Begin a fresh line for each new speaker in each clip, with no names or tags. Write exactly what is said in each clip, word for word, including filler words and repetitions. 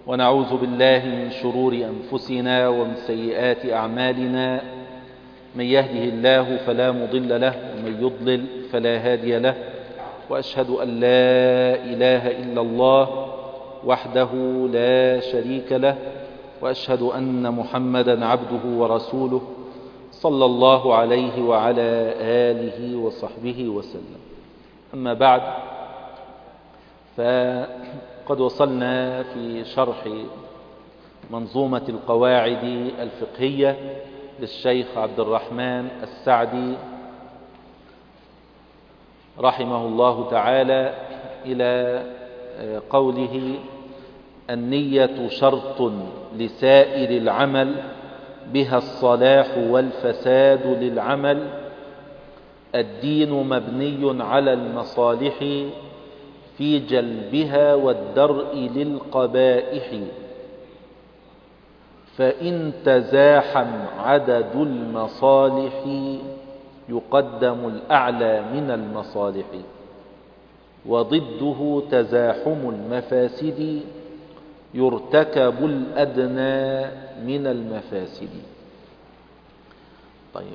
ونعوذ بالله من شرور أنفسنا ومن سيئات أعمالنا. من يهده الله فلا مضل له ومن يضلل فلا هادي له، وأشهد أن لا إله إلا الله وحده لا شريك له، وأشهد أن محمدا عبده ورسوله صلى الله عليه وعلى آله وصحبه وسلم. أما بعد، فقد وصلنا في شرح منظومة القواعد الفقهية للشيخ عبد الرحمن السعدي رحمه الله تعالى إلى قوله: النية شرط لسائر العمل بها الصلاح والفساد للعمل. الدين مبني على المصالح في جلبها والدرء للقبائح، فإن تزاحم عدد المصالح يقدم الأعلى من المصالح، وضده تزاحم المفاسد يرتكب الأدنى من المفاسد. طيب،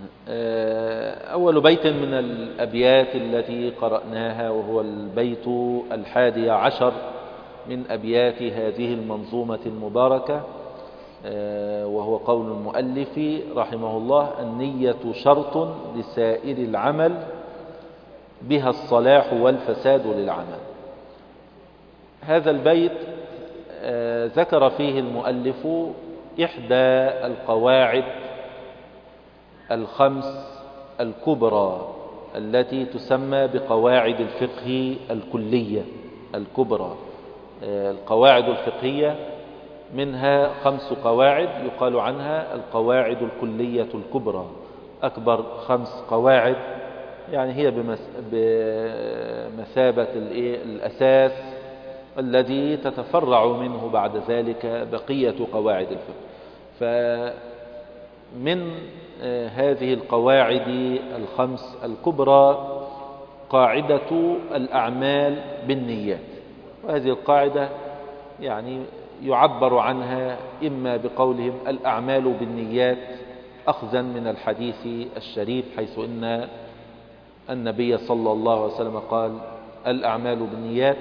أول بيت من الأبيات التي قرأناها وهو البيت الحادي عشر من أبيات هذه المنظومة المباركة، وهو قول المؤلف رحمه الله: النية شرط لسائر العمل بها الصلاح والفساد للعمل. هذا البيت ذكر فيه المؤلف إحدى القواعد الخمس الكبرى التي تسمى بقواعد الفقه الكلية الكبرى. القواعد الفقهية منها خمس قواعد يقال عنها القواعد الكلية الكبرى، أكبر خمس قواعد، يعني هي بمثابة الأساس الذي تتفرع منه بعد ذلك بقية قواعد الفقه. فمن هذه القواعد الخمس الكبرى قاعدة الأعمال بالنيات، وهذه القاعدة يعني يعبر عنها إما بقولهم الأعمال بالنيات أخذا من الحديث الشريف، حيث إن النبي صلى الله عليه وسلم قال: الأعمال بالنيات.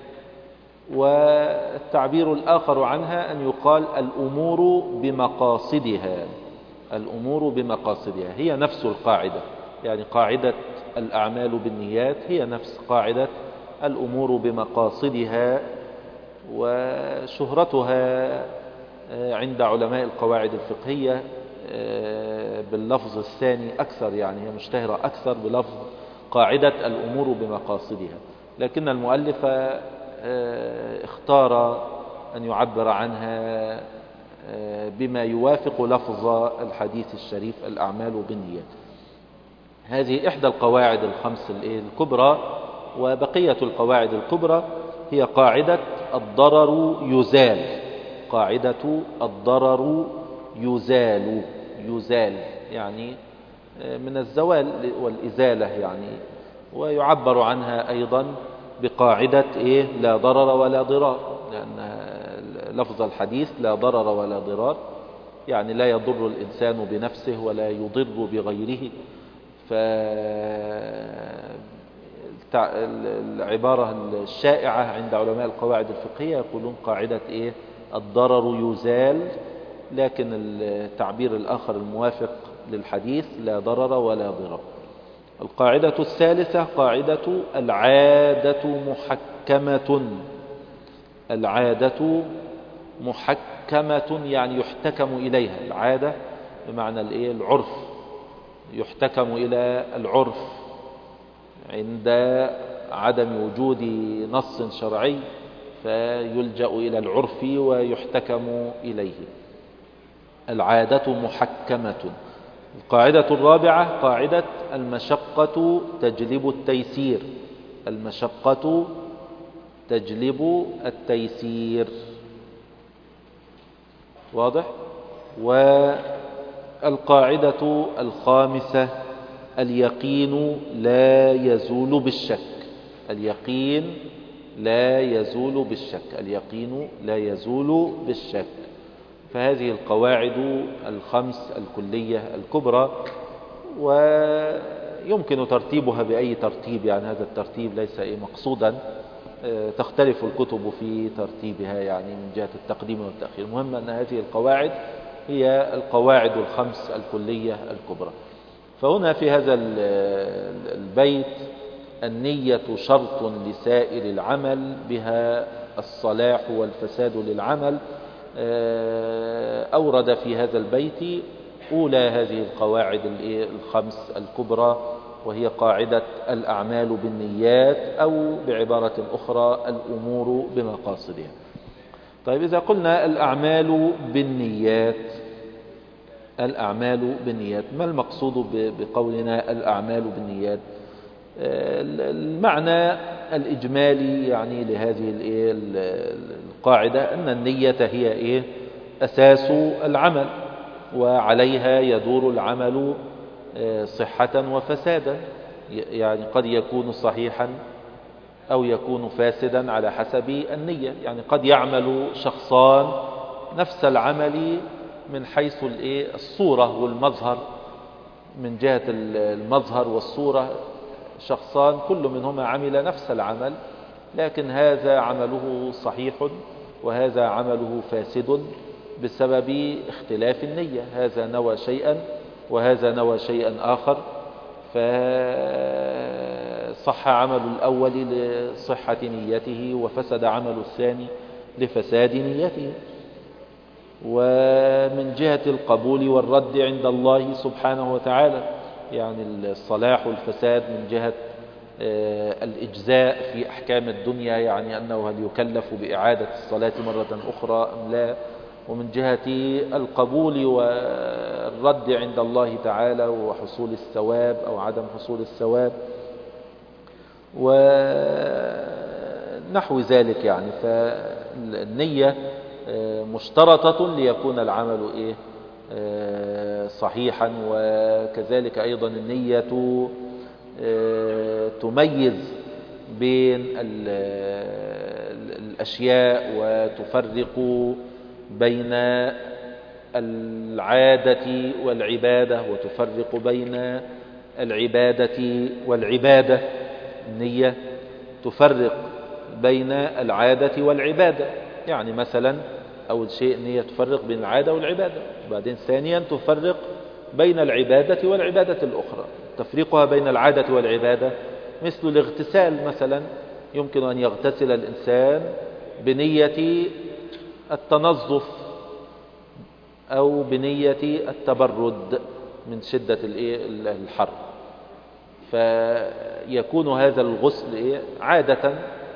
والتعبير الآخر عنها أن يقال الأمور بمقاصدها. الأمور بمقاصدها هي نفس القاعدة، يعني قاعدة الأعمال بالنيات هي نفس قاعدة الأمور بمقاصدها، وشهرتها عند علماء القواعد الفقهية باللفظ الثاني أكثر، يعني هي مشتهرة أكثر بلفظ قاعدة الأمور بمقاصدها، لكن المؤلف اختار أن يعبر عنها بما يوافق لفظ الحديث الشريف: الأعمال بالنيات. هذه إحدى القواعد الخمس الكبرى. وبقية القواعد الكبرى هي قاعدة الضرر يزال. قاعدة الضرر يزال يزال يعني من الزوال والإزالة يعني. ويعبر عنها أيضا بقاعدة إيه؟ لا ضرر ولا ضرار، لأن لفظ الحديث لا ضرر ولا ضرار، يعني لا يضر الإنسان بنفسه ولا يضر بغيره. فالعبارة الشائعة عند علماء القواعد الفقهية يقولون قاعدة إيه؟ الضرر يزال، لكن التعبير الآخر الموافق للحديث لا ضرر ولا ضرار. القاعدة الثالثة قاعدة العادة محكمة. العادة محكمة يعني يحتكم إليها. العادة بمعنى الإيه؟ العرف، يحتكم إلى العرف عند عدم وجود نص شرعي، فيلجأ إلى العرف ويحتكم إليه. العادة محكمة. القاعدة الرابعة قاعدة المشقة تجلب التيسير. المشقة تجلب التيسير، واضح؟ والقاعدة الخامسة اليقين لا يزول بالشك. اليقين لا يزول بالشك، اليقين لا يزول بالشك. فهذه القواعد الخمس الكلية الكبرى، ويمكن ترتيبها بأي ترتيب، يعني هذا الترتيب ليس مقصودا، تختلف الكتب في ترتيبها يعني من جهة التقديم والتأخير. المهم أن هذه القواعد هي القواعد الخمس الكلية الكبرى. فهنا في هذا البيت النية شرط لسائر العمل، بها الصلاح والفساد للعمل. أورد في هذا البيت أولى هذه القواعد الخمس الكبرى، وهي قاعدة الأعمال بالنيات، أو بعبارة أخرى الأمور بمقاصدها. طيب، إذا قلنا الأعمال بالنيات، الأعمال بالنيات، ما المقصود بقولنا الأعمال بالنيات؟ المعنى الإجمالي يعني لهذه القاعدة أن النية هي إيه؟ أساس العمل، وعليها يدور العمل صحة وفسادا. يعني قد يكون صحيحا أو يكون فاسدا على حسب النية. يعني قد يعمل شخصان نفس العمل من حيث الصورة والمظهر، من جهة المظهر والصورة شخصان كل منهما عمل نفس العمل، لكن هذا عمله صحيح وهذا عمله فاسد بسبب اختلاف النية. هذا نوى شيئا وهذا نوى شيئا آخر، فصح عمل الأول لصحة نيته وفسد عمل الثاني لفساد نيته. ومن جهة القبول والرد عند الله سبحانه وتعالى، يعني الصلاح والفساد من جهة الإجزاء في أحكام الدنيا، يعني أنه هل يكلف بإعادة الصلاة مرة أخرى أم لا، ومن جهة القبول والرد عند الله تعالى وحصول الثواب أو عدم حصول الثواب ونحو ذلك. يعني فالنية مشترطة ليكون العمل إيه؟ صحيحا. وكذلك أيضا النية تميز بين الأشياء وتفرق بين العادة والعبادة، وتفرق بين العبادة والعبادة. النية تفرق بين العادة والعبادة، يعني مثلا أول شيء النية تفرق بين العادة والعبادة، وبعدين ثانيا تفرق بين العبادة والعبادة الأخرى. تفريقها بين العادة والعبادة مثل الاغتسال مثلا، يمكن أن يغتسل الإنسان بنية التنظف أو بنية التبرد من شدة الحر، فيكون هذا الغسل عادة.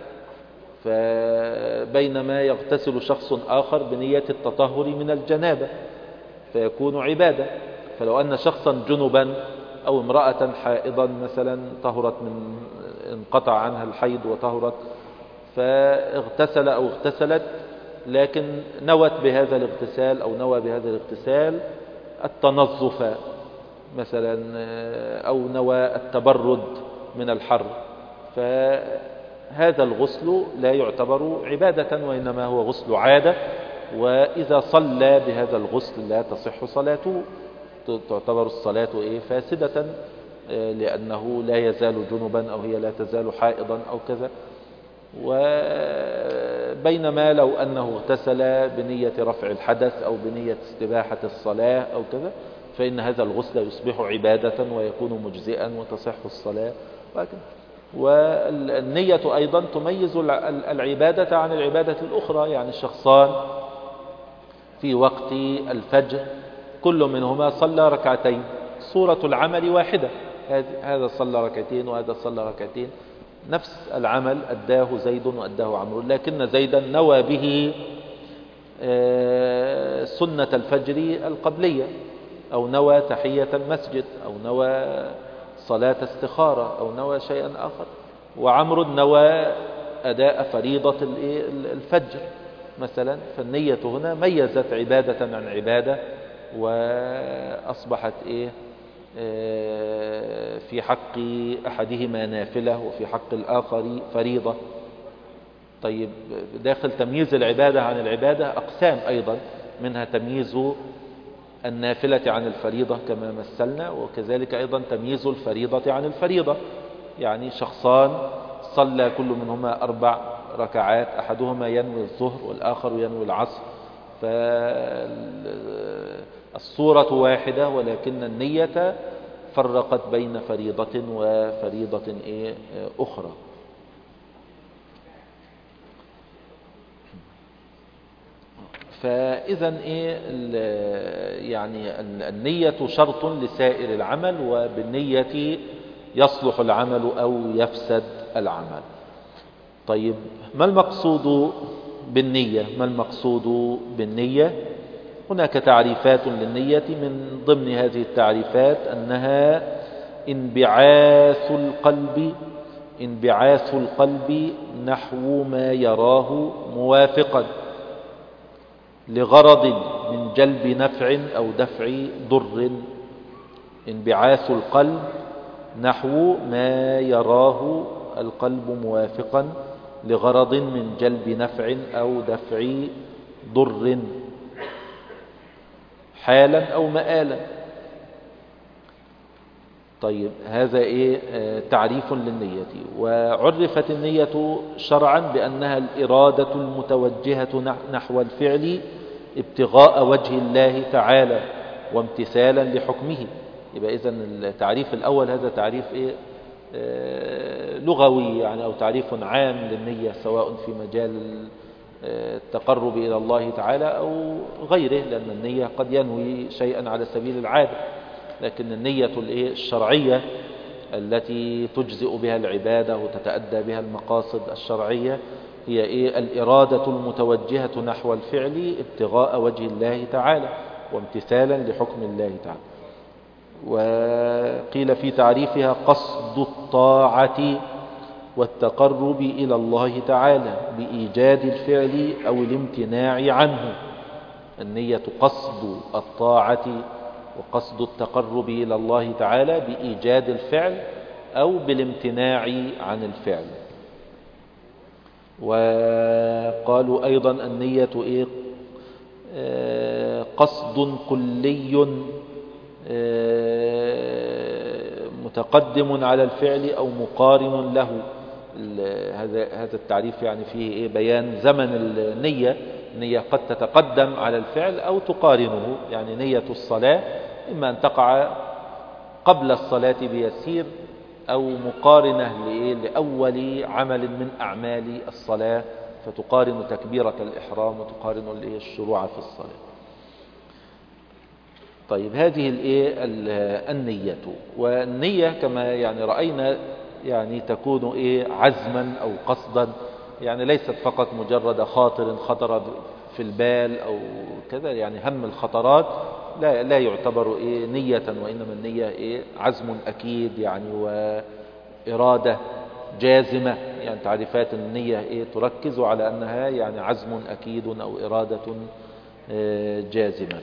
فبينما يغتسل شخص آخر بنية التطهر من الجنابة فيكون عبادة. فلو أن شخصا جنبا أو امرأة حائضا مثلا طهرت من انقطع عنها الحيض وطهرت، فاغتسل أو اغتسلت، لكن نوت بهذا الاغتسال أو نوى بهذا الاغتسال التنظف مثلا، أو نوى التبرد من الحر، فهذا الغسل لا يعتبر عبادة وإنما هو غسل عادة. وإذا صلى بهذا الغسل لا تصح صلاته، تعتبر الصلاة إيه؟ فاسدة، لأنه لا يزال جنبا أو هي لا تزال حائضا أو كذا. وبينما لو أنه اغتسل بنية رفع الحدث أو بنية استباحة الصلاة أو كذا، فإن هذا الغسل يصبح عبادة ويكون مجزئا وتصح الصلاة وهكذا. والنية أيضا تميز العبادة عن العبادة الأخرى. يعني الشخصان في وقت الفجر كل منهما صلى ركعتين، صورة العمل واحدة، هذا صلى ركعتين وهذا صلى ركعتين، نفس العمل أداه زيد وأداه عمرو، لكن زيدا نوى به سنة الفجر القبلية، أو نوى تحية المسجد، أو نوى صلاة استخارة، أو نوى شيئا آخر. وعمرو نوى أداء فريضة الفجر مثلا. فالنية هنا ميزت عبادة عن عبادة، وأصبحت إيه في حق أحدهما نافلة وفي حق الآخر فريضة. طيب داخل تمييز العبادة عن العبادة أقسام أيضا، منها تمييز النافلة عن الفريضة كما مثلنا، وكذلك أيضا تمييز الفريضة عن الفريضة. يعني شخصان صلى كل منهما أربع ركعات، أحدهما ينوي الظهر والآخر ينوي العصر، فالصورة واحدة ولكن النية فرقت بين فريضة وفريضة أخرى. فإذا إيه يعني النية شرط لسائر العمل، وبالنية يصلح العمل أو يفسد العمل. طيب ما المقصود بالنية؟ ما المقصود بالنية؟ هناك تعريفات للنية، من ضمن هذه التعريفات أنها انبعاث القلب انبعاث القلب نحو ما يراه موافقا لغرض من جلب نفع أو دفع ضر. انبعاث القلب نحو ما يراه القلب موافقا لغرض من جلب نفع أو دفع ضر، حالا أو مآلا. طيب هذا إيه آه تعريف للنية. وعرفت النية شرعا بأنها الإرادة المتوجهة نحو الفعل ابتغاء وجه الله تعالى وامتثالا لحكمه. يبقى إذن التعريف الأول هذا تعريف إيه آه لغوي يعني، أو تعريف عام للنية، سواء في مجال التقرب إلى الله تعالى أو غيره، لأن النية قد ينوي شيئا على سبيل العادة، لكن النية الشرعية التي تجزئ بها العبادة وتتأدى بها المقاصد الشرعية هي إيه؟ الإرادة المتوجهة نحو الفعل ابتغاء وجه الله تعالى وامتثالا لحكم الله تعالى. وقيل في تعريفها قصد الطاعة والتقرب إلى الله تعالى بإيجاد الفعل أو الامتناع عنه. النية قصد الطاعة وقصد التقرب إلى الله تعالى بإيجاد الفعل أو بالامتناع عن الفعل. وقالوا أيضا النية إيه؟ قصد كلي متقدم على الفعل أو مقارن له. هذا هذا التعريف يعني فيه إيه؟ بيان زمن النية. النية قد تتقدم على الفعل أو تقارنه، يعني نية الصلاة إما أن تقع قبل الصلاة بيسير أو مقارنة لأول عمل من أعمال الصلاة، فتقارن تكبيرة الإحرام وتقارن الشروع في الصلاة. طيب هذه النية، والنية كما يعني رأينا يعني تكون إيه عزما أو قصدا، يعني ليست فقط مجرد خاطر خطر في البال أو كذا، يعني هم الخطرات لا لا يعتبر إيه نية، وإنما النية إيه عزم أكيد يعني وإرادة جازمة. يعني تعريفات النية إيه تركز على أنها يعني عزم أكيد أو إرادة جازمة.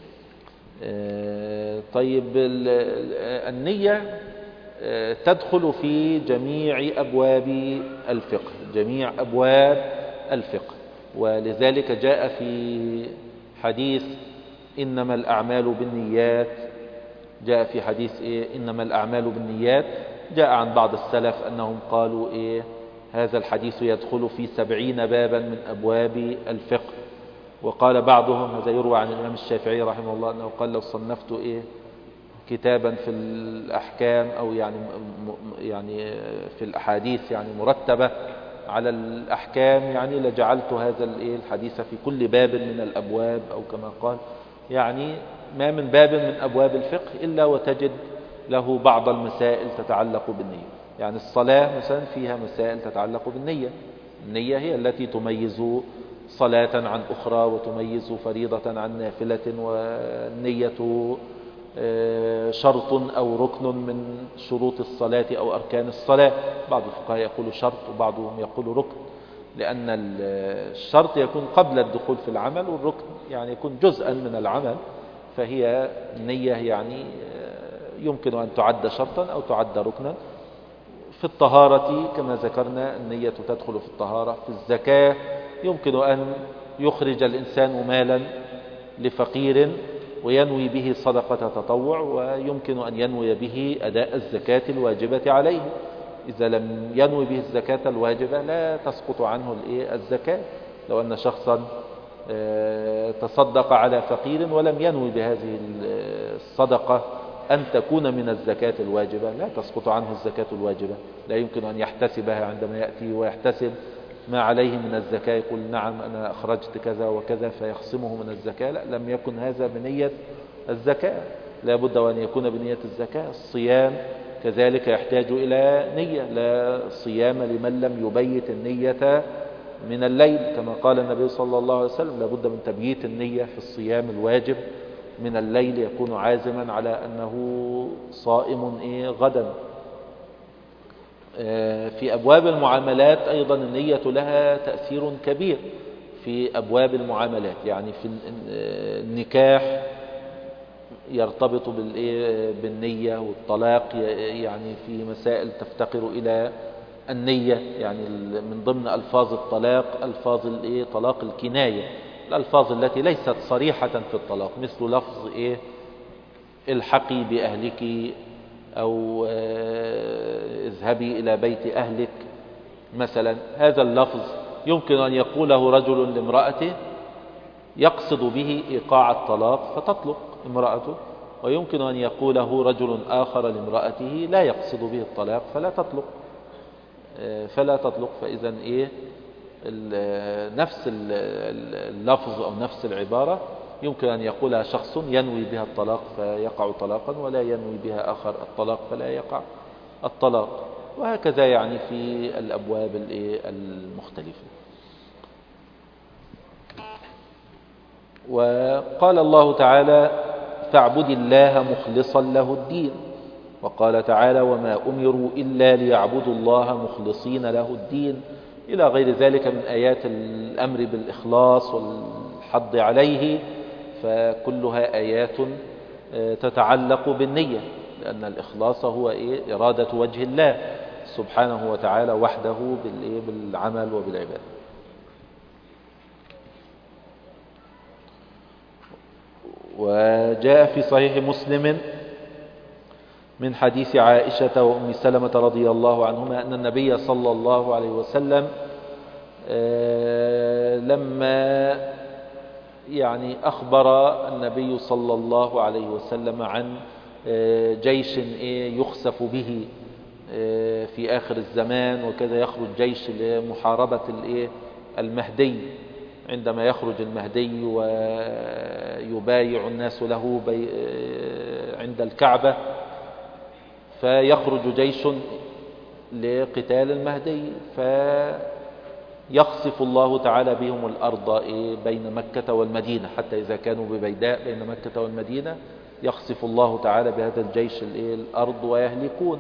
طيب النية تدخل في جميع أبواب الفقه جميع أبواب الفقه ولذلك جاء في حديث إنما الأعمال بالنيات جاء في حديث إيه إنما الأعمال بالنيات جاء عن بعض السلف أنهم قالوا إيه هذا الحديث يدخل في سبعين بابا من أبواب الفقه. وقال بعضهم، هذا يروى عن الإمام الشافعي رحمه الله، أنه قال لو صنفت إيه كتابا في الأحكام أو يعني يعني في الأحاديث يعني مرتبة على الأحكام يعني لجعلت هذا الحديث في كل باب من الأبواب، أو كما قال يعني ما من باب من أبواب الفقه إلا وتجد له بعض المسائل تتعلق بالنية. يعني الصلاة مثلا فيها مسائل تتعلق بالنية. النية هي التي تميز صلاة عن أخرى وتميز فريضة عن نافلة، والنية شرط أو ركن من شروط الصلاة أو أركان الصلاة. بعض الفقهاء يقول شرط وبعضهم يقول ركن، لأن الشرط يكون قبل الدخول في العمل، والركن يعني يكون جزءا من العمل. فهي النية يعني يمكن أن تعد شرطا أو تعد ركنا. في الطهارة كما ذكرنا النية تدخل في الطهارة. في الزكاة يمكن أن يخرج الإنسان مالا لفقير وينوي به صدقة تطوع، ويمكن أن ينوي به أداء الزكاة الواجبة عليه. إذا لم ينوي به الزكاة الواجبة لا تسقط عنه الزكاة. لو أن شخصا تصدق على فقير ولم ينوي بهذه الصدقة أن تكون من الزكاة الواجبة لا تسقط عنه الزكاة الواجبة. لا يمكن أن يحتسبها عندما يأتي ويحتسب ما عليه من الزكاة يقول نعم أنا أخرجت كذا وكذا فيخصمه من الزكاة. لا، لم يكن هذا بنية الزكاة، لا بد وأن يكون بنية الزكاة. الصيام كذلك يحتاج إلى نية، لا صيام لمن لم يبيت النية من الليل، كما قال النبي صلى الله عليه وسلم لا بد من تبييت النية في الصيام الواجب من الليل، يكون عازما على أنه صائم إيه غدا. في أبواب المعاملات أيضا النية لها تأثير كبير في أبواب المعاملات. يعني في النكاح يرتبط بالنية، والطلاق يعني في مسائل تفتقر إلى النية. يعني من ضمن ألفاظ الطلاق ألفاظ طلاق الكناية، الألفاظ التي ليست صريحة في الطلاق، مثل لفظ إيه الحقي بأهلك أو اذهبي إلى بيت أهلك مثلا. هذا اللفظ يمكن أن يقوله رجل لامرأته يقصد به إيقاع الطلاق فتطلق امرأته، ويمكن أن يقوله رجل آخر لامرأته لا يقصد به الطلاق فلا تطلق فلا تطلق. فإذا إيه نفس اللفظ أو نفس العبارة يمكن أن يقولها شخص ينوي بها الطلاق فيقع طلاقا، ولا ينوي بها آخر الطلاق فلا يقع الطلاق، وهكذا يعني في الأبواب المختلفة. وقال الله تعالى فاعبد الله مخلصا له الدين، وقال تعالى وما أمروا إلا ليعبدوا الله مخلصين له الدين، إلى غير ذلك من آيات الأمر بالإخلاص والحض عليه، فكلها آيات تتعلق بالنية، لأن الإخلاص هو إيه؟ إرادة وجه الله سبحانه وتعالى وحده بالعمل وبالعبادة. وجاء في صحيح مسلم من حديث عائشة وأم سلمة رضي الله عنهما أن النبي صلى الله عليه وسلم لما يعني أخبر النبي صلى الله عليه وسلم عن جيش يخسف به في آخر الزمان، وكذا يخرج جيش لمحاربة المهدي، عندما يخرج المهدي ويبايع الناس له عند الكعبة فيخرج جيش لقتال المهدي، فيخسف الله تعالى بهم الأرض بين مكة والمدينة، حتى إذا كانوا ببيداء بين مكة والمدينة يخسف الله تعالى بهذا الجيش الأرض ويهلكون.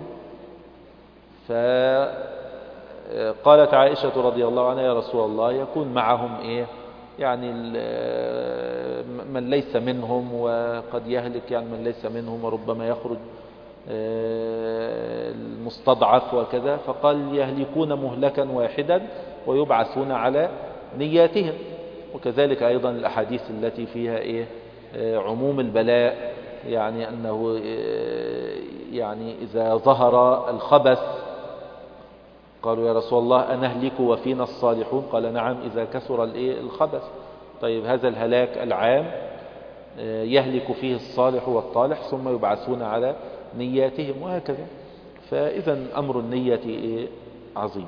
فقالت عائشة رضي الله عنها يا رسول الله يكون معهم إيه يعني من ليس منهم وقد يهلك، يعني من ليس منهم وربما يخرج المستضعف وكذا، فقال يهلكون مهلكا واحدا ويبعثون على نياتهم. وكذلك أيضا الأحاديث التي فيها إيه عموم البلاء، يعني أنه يعني إذا ظهر الخبث قالوا يا رسول الله أنهلك وفينا الصالحون؟ قال نعم إذا كثر الخبث. طيب هذا الهلاك العام يهلك فيه الصالح والطالح ثم يبعثون على نياتهم وهكذا. فإذا أمر النية عظيم.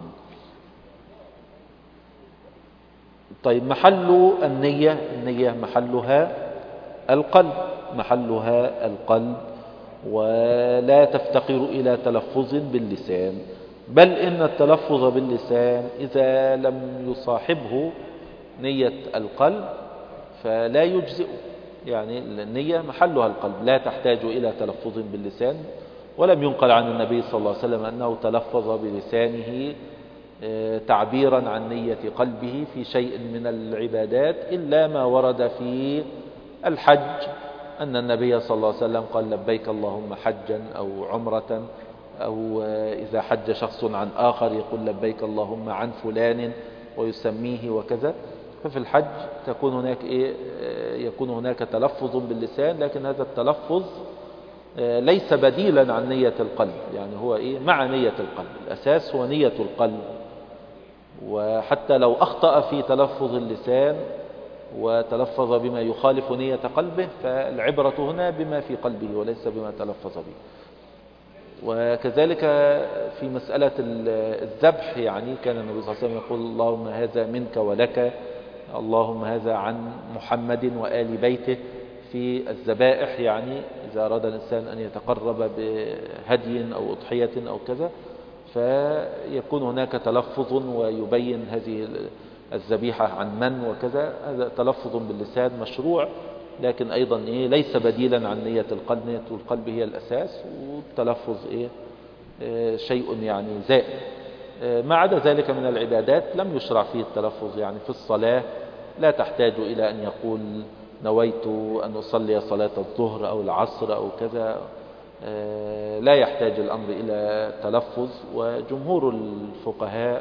طيب محل النية، النية محلها القلب، محلها القلب، ولا تفتقر إلى تلفظ باللسان، بل إن التلفظ باللسان إذا لم يصاحبه نية القلب فلا يجزئ. يعني النية محلها القلب لا تحتاج إلى تلفظ باللسان، ولم ينقل عن النبي صلى الله عليه وسلم أنه تلفظ بلسانه تعبيرا عن نية قلبه في شيء من العبادات، إلا ما ورد في الحج أن النبي صلى الله عليه وسلم قال لبيك اللهم حجا أو عمرة أو إذا حج شخص عن آخر يقول لبيك اللهم عن فلان ويسميه وكذا. ففي الحج تكون هناك إيه يكون هناك تلفظ باللسان، لكن هذا التلفظ ليس بديلا عن نية القلب، يعني هو إيه مع نية القلب، الأساس هو نية القلب. وحتى لو أخطأ في تلفظ اللسان وتلفظ بما يخالف نية قلبه، فالعبرة هنا بما في قلبه وليس بما تلفظ به. وكذلك في مسألة الذبح، يعني كان النبي صلى الله عليه وسلم يقول اللهم هذا منك ولك، اللهم هذا عن محمد وآل بيته في الذبائح. يعني إذا أراد الإنسان أن يتقرب بهدي أو أضحية أو كذا، فيكون هناك تلفظ ويبين هذه الذبيحة عن من وكذا. هذا تلفظ باللسان مشروع، لكن أيضا إيه ليس بديلا عن نية القلب. نية القلب هي الأساس، والتلفظ إيه آه شيء يعني زائد. آه ما عدا ذلك من العبادات لم يشرع فيه التلفظ. يعني في الصلاة لا تحتاج إلى أن يقول نويت أن أصلي صلاة الظهر أو العصر أو كذا، آه لا يحتاج الأمر إلى تلفظ. وجمهور الفقهاء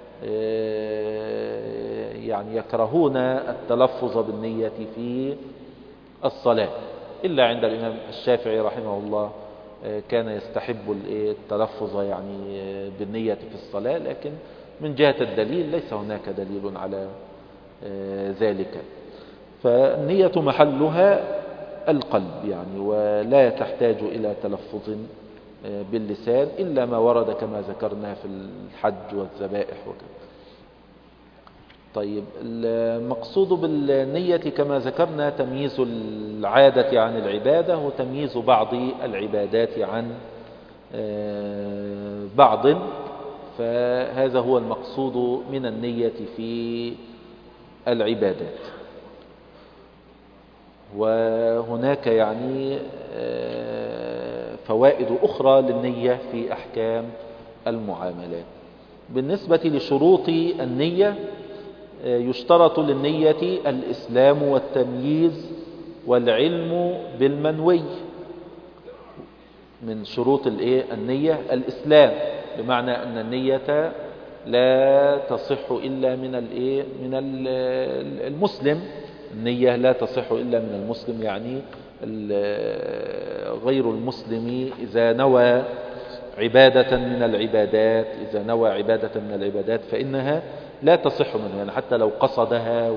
آه يعني يكرهون التلفظ بالنية في الصلاة، إلا عند الإمام الشافعي رحمه الله كان يستحب التلفظ يعني بالنية في الصلاة. لكن من جهة الدليل ليس هناك دليل على ذلك. فالنية محلها القلب يعني، ولا تحتاج إلى تلفظ باللسان إلا ما ورد كما ذكرنا في الحج والذبائح وكذا. طيب، المقصود بالنية كما ذكرنا تمييز العادة عن العبادة، وتمييز بعض العبادات عن بعض. فهذا هو المقصود من النية في العبادات. وهناك يعني فوائد أخرى للنية في أحكام المعاملات. بالنسبة لشروط النية، يشترط للنية الإسلام والتمييز والعلم بالمنوي. من شروط النية الإسلام، بمعنى أن النية لا تصح إلا من من المسلم. النية لا تصح إلا من المسلم، يعني غير المسلم إذا نوى عبادة من العبادات إذا نوى عبادة من العبادات فإنها لا تصح منه. يعني حتى لو قصدها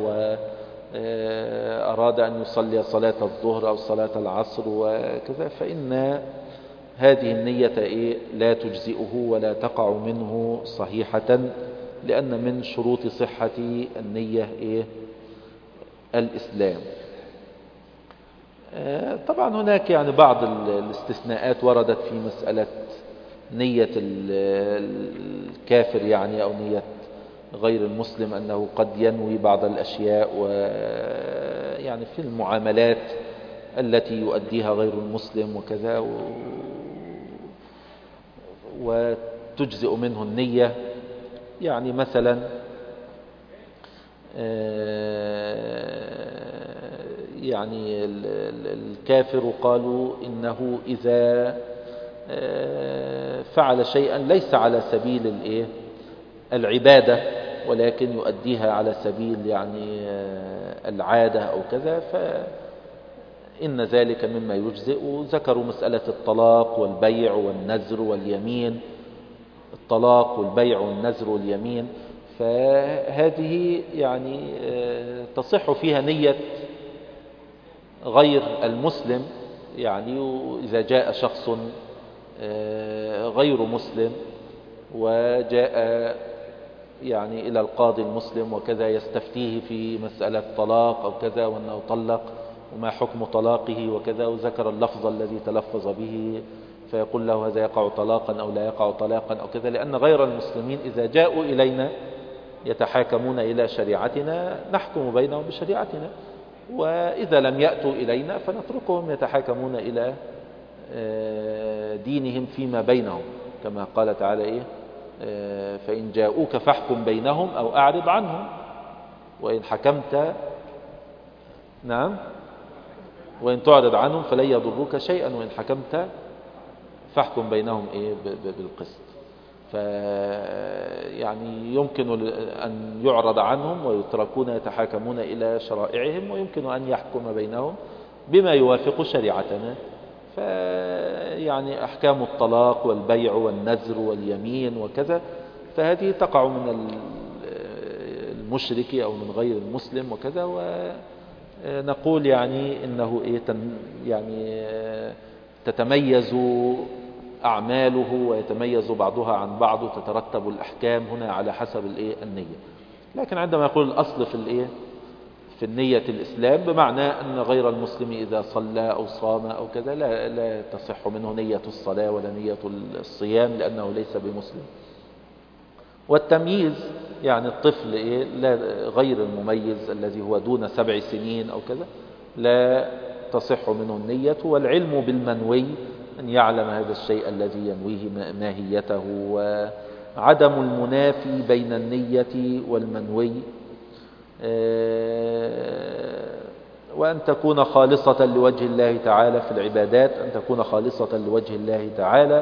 وأراد أن يصلي صلاة الظهر أو صلاة العصر وكذا، فإن هذه النية إيه لا تجزئه ولا تقع منه صحيحة، لأن من شروط صحة النية إيه الإسلام. طبعا هناك يعني بعض الاستثناءات وردت في مسألة نية الكافر يعني، أو نية غير المسلم، أنه قد ينوي بعض الأشياء ويعني في المعاملات التي يؤديها غير المسلم وكذا، وتجزئ منه النية. يعني مثلا يعني الكافر قالوا إنه إذا فعل شيئا ليس على سبيل الإيه العبادة، ولكن يؤديها على سبيل يعني العادة أو كذا، فإن ذلك مما يجزئ. ذكروا مسألة الطلاق والبيع والنذر واليمين، الطلاق والبيع والنذر واليمين، فهذه يعني تصح فيها نية غير المسلم. يعني إذا جاء شخص غير مسلم وجاء يعني إلى القاضي المسلم وكذا يستفتيه في مسألة طلاق أو كذا، وأنه طلق وما حكم طلاقه وكذا، وذكر اللفظ الذي تلفظ به، فيقول له هذا يقع طلاقا أو لا يقع طلاقا أو كذا، لأن غير المسلمين إذا جاءوا إلينا يتحاكمون إلى شريعتنا نحكم بينهم بشريعتنا، وإذا لم يأتوا إلينا فنتركهم يتحاكمون إلى دينهم فيما بينهم، كما قال تعالى إيه فإن جاءوك فاحكم بينهم أو أعرض عنهم، وإن حكمت نعم وإن تعرض عنهم فلن يضروك شيئا، وإن حكمت فاحكم بينهم إيه بالقسط. ف يعني يمكن أن يعرض عنهم ويتركون يتحاكمون إلى شرائعهم، ويمكن أن يحكم بينهم بما يوافق شريعتنا. فيعني أحكام الطلاق والبيع والنذر واليمين وكذا، فهذه تقع من المشرك أو من غير المسلم وكذا. ونقول يعني إنه إيه يعني تتميز أعماله ويتميز بعضها عن بعض، وتترتب الأحكام هنا على حسب الإيه النية. لكن عندما يقول الأصل في الإيه في النية الإسلام، بمعنى أن غير المسلم إذا صلى أو صام أو كذا لا, لا تصح منه نية الصلاة ولا نية الصيام، لأنه ليس بمسلم. والتمييز يعني الطفل إيه لا غير المميز الذي هو دون سبع سنين أو كذا لا تصح منه النية. والعلم بالمنوي أن يعلم هذا الشيء الذي ينويه ماهيته، وعدم المنافي بين النية والمنوي، وأن تكون خالصة لوجه الله تعالى في العبادات، أن تكون خالصة لوجه الله تعالى،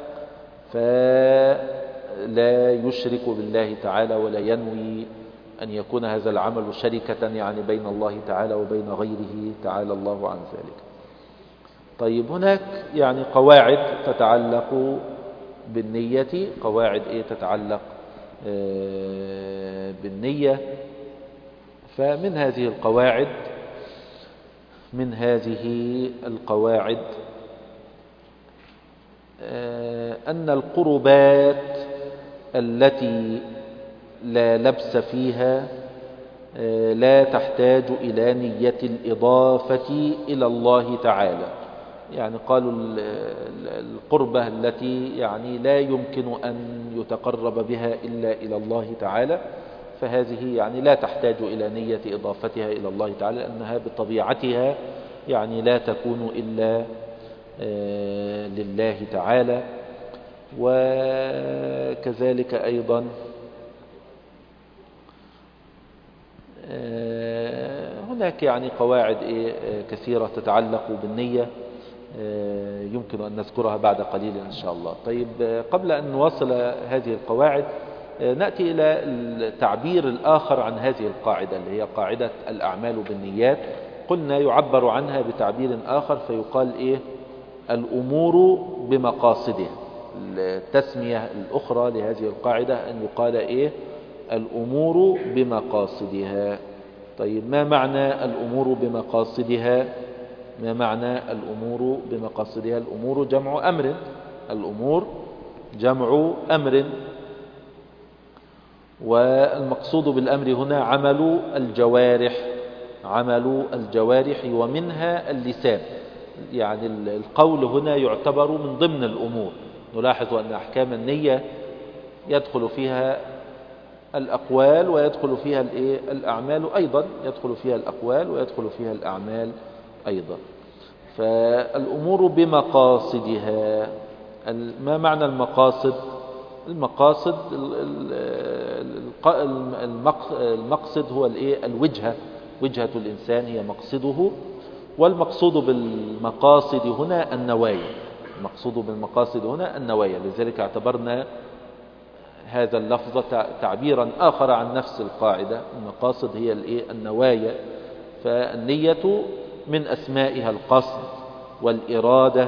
فلا يشرك بالله تعالى ولا ينوي أن يكون هذا العمل شركة يعني بين الله تعالى وبين غيره تعالى الله عن ذلك. طيب هناك يعني قواعد تتعلق بالنية، قواعد إيه تتعلق بالنية. فمن هذه القواعد من هذه القواعد أن القربات التي لا لبس فيها لا تحتاج إلى نية الإضافة إلى الله تعالى. يعني قالوا القربة التي يعني لا يمكن أن يتقرب بها إلا إلى الله تعالى، فهذه يعني لا تحتاج إلى نية إضافتها إلى الله تعالى، لأنها بطبيعتها يعني لا تكون إلا لله تعالى. وكذلك أيضا هناك يعني قواعد كثيرة تتعلق بالنية، يمكن أن نذكرها بعد قليل إن شاء الله. طيب قبل أن نواصل هذه القواعد نأتي إلى التعبير الآخر عن هذه القاعدة اللي هي قاعدة الأعمال بالنيات. قلنا يعبر عنها بتعبير آخر فيقال إيه الأمور بمقاصدها. التسمية الأخرى لهذه القاعدة أن يقال إيه الأمور بمقاصدها. طيب ما معنى الأمور بمقاصدها؟ ما معنى الأمور بمقاصدها؟ الأمور جمع أمر، الأمور جمع أمر، والمقصود بالأمر هنا عمل الجوارح، عمل الجوارح ومنها اللسان. يعني القول هنا يعتبر من ضمن الأمور. نلاحظ أن أحكام النية يدخل فيها الأقوال ويدخل فيها الأعمال أيضا، يدخل فيها الأقوال ويدخل فيها الأعمال أيضا. فالأمور بمقاصدها. ما معنى المقاصد؟ المقاصد المقصد هو الوجهة، وجهة الإنسان هي مقصده. والمقصود بالمقاصد هنا النوايا، المقصود بالمقاصد هنا النوايا. لذلك اعتبرنا هذا اللفظ تعبيرا آخر عن نفس القاعدة. المقاصد هي النوايا. فالنية من أسمائها القصد والإرادة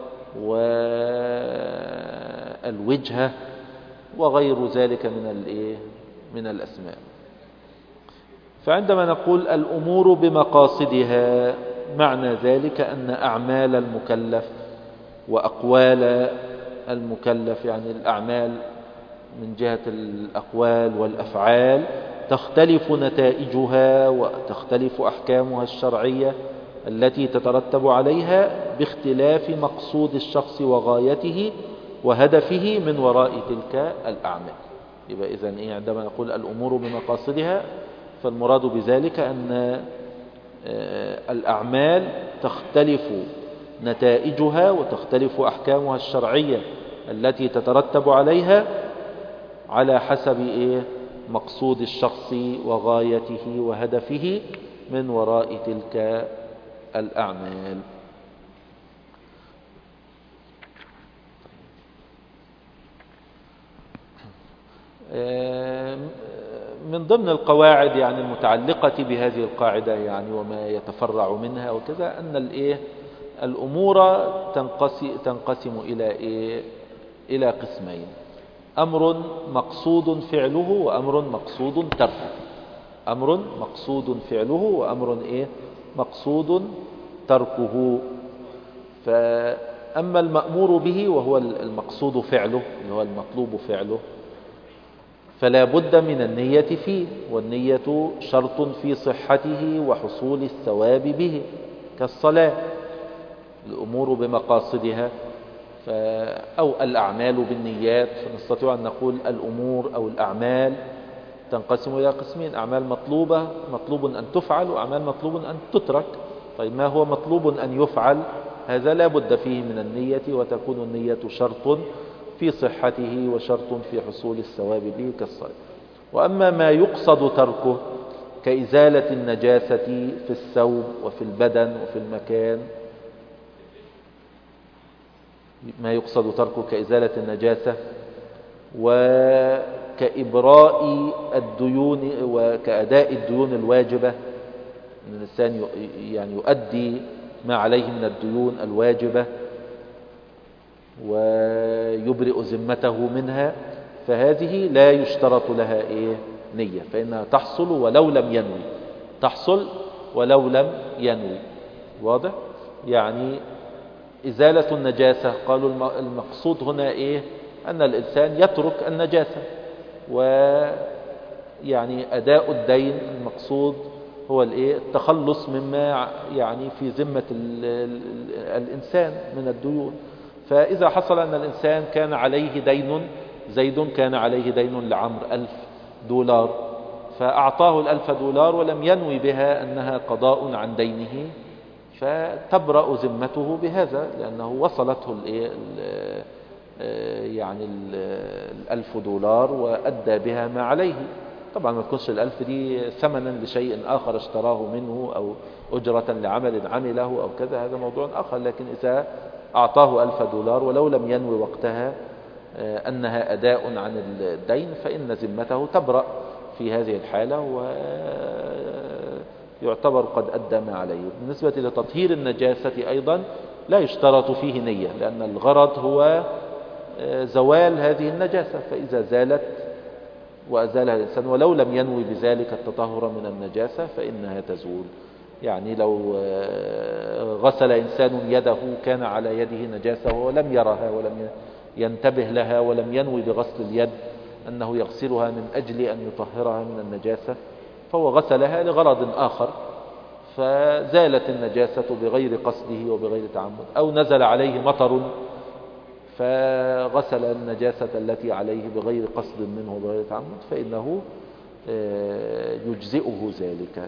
والوجهة وغير ذلك من من الأسماء. فعندما نقول الأمور بمقاصدها معنى ذلك أن أعمال المكلف وأقوال المكلف، يعني الأعمال من جهة الأقوال والأفعال تختلف نتائجها وتختلف أحكامها الشرعية التي تترتب عليها باختلاف مقصود الشخص وغايته وهدفه من وراء تلك الأعمال. يبقى إذن إيه عندما نقول الأمور بمقاصدها فالمراد بذلك أن الأعمال تختلف نتائجها وتختلف أحكامها الشرعية التي تترتب عليها على حسب إيه مقصود الشخص وغايته وهدفه من وراء تلك الأعمال. من ضمن القواعد يعني المتعلقة بهذه القاعدة يعني وما يتفرع منها وكذا أن الإيه الأمور تنقسم, تنقسم إلى إيه إلى قسمين: أمر مقصود فعله وأمر مقصود تركه. أمر مقصود فعله وأمر إيه مقصود تركه. فأما المأمور به وهو المقصود فعله اللي هو المطلوب فعله فلا بد من النية فيه، والنية شرط في صحته وحصول الثواب به، كالصلاة الأمور بمقاصدها أو الأعمال بالنيات. فنستطيع أن نقول الأمور أو الأعمال تنقسم إلى قسمين: أعمال مطلوبة مطلوب أن تفعل، وأعمال مطلوب أن تترك. طيب ما هو مطلوب أن يفعل؟ هذا لا بد فيه من النية، وتكون النية شرط في صحته وشرط في حصول الثواب به، كالصلاة. وأما ما يقصد تركه كإزالة النجاسة في الثوب وفي البدن وفي المكان، ما يقصد تركه كإزالة النجاسة وكإبراء الديون وكأداء الديون الواجبة، أن الإنسان يعني يؤدي ما عليه من الديون الواجبة ويبرئ ذمته منها، فهذه لا يشترط لها إيه نية، فإنها تحصل ولو لم ينوي، تحصل ولو لم ينوي. واضح؟ يعني إزالة النجاسة قالوا المقصود هنا إيه؟ أن الإنسان يترك النجاسة، ويعني أداء الدين المقصود هو الإيه؟ التخلص مما يعني في ذمة الإنسان من الديون. فإذا حصل أن الإنسان كان عليه دين، زيد كان عليه دين لعمر ألف دولار، فأعطاه الألف دولار ولم ينوي بها أنها قضاء عن دينه، فتبرأ ذمته بهذا، لأنه وصلته الإيه يعني الألف دولار وأدى بها ما عليه. طبعا ما تكونش الألف دي ثمنا لشيء آخر اشتراه منه أو أجرة لعمل عمله أو كذا، هذا موضوع آخر. لكن إذا أعطاه ألف دولار ولو لم ينوي وقتها أنها أداء عن الدين، فإن ذمته تبرأ في هذه الحالة ويعتبر قد أدى ما عليه. بالنسبة لتطهير النجاسة أيضا لا يشترط فيه نية، لأن الغرض هو زوال هذه النجاسة، فإذا زالت وأزالها الإنسان ولو لم ينوي بذلك التطهر من النجاسة فإنها تزول. يعني لو غسل إنسان يده كان على يده نجاسة ولم يرها ولم ينتبه لها ولم ينوي بغسل اليد أنه يغسلها من أجل أن يطهرها من النجاسة، فهو غسلها لغرض آخر فزالت النجاسة بغير قصده وبغير تعمد، أو نزل عليه مطر فغسل النجاسة التي عليه بغير قصد منه وبغير تعمد، فإنه يجزئه ذلك.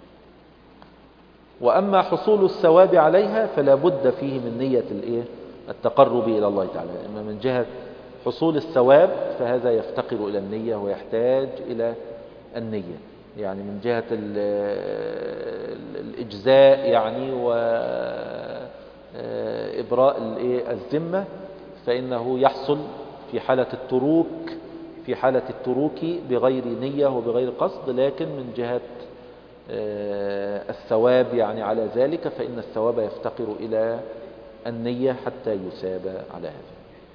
وأما حصول الثواب عليها فلا بد فيه من نية الإيه؟ التقرب إلى الله تعالى. إما من جهة حصول الثواب فهذا يفتقر إلى النية ويحتاج إلى النية، يعني من جهة الإجزاء يعني وإبراء الذمة فإنه يحصل في حالة التروك في حالة التروك بغير نية وبغير قصد، لكن من جهة الثواب يعني على ذلك فإن الثواب يفتقر إلى النية حتى يثاب على هذا.